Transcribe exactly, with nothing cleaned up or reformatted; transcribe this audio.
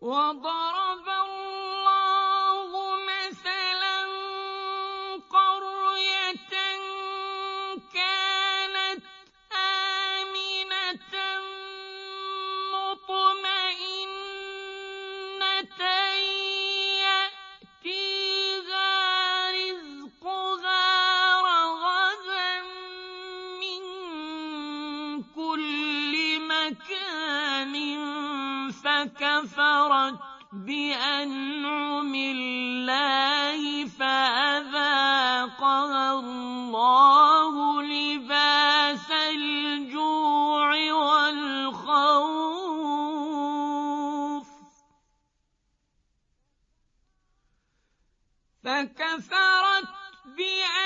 وضرب الله مثلا قرية كانت آمنة مطمئنة يأتيها رزقها رغدا من كل مكان فكفرت بأنعم الله فأذاقها الله لباس الجوع والخوف فكفرت بأنعم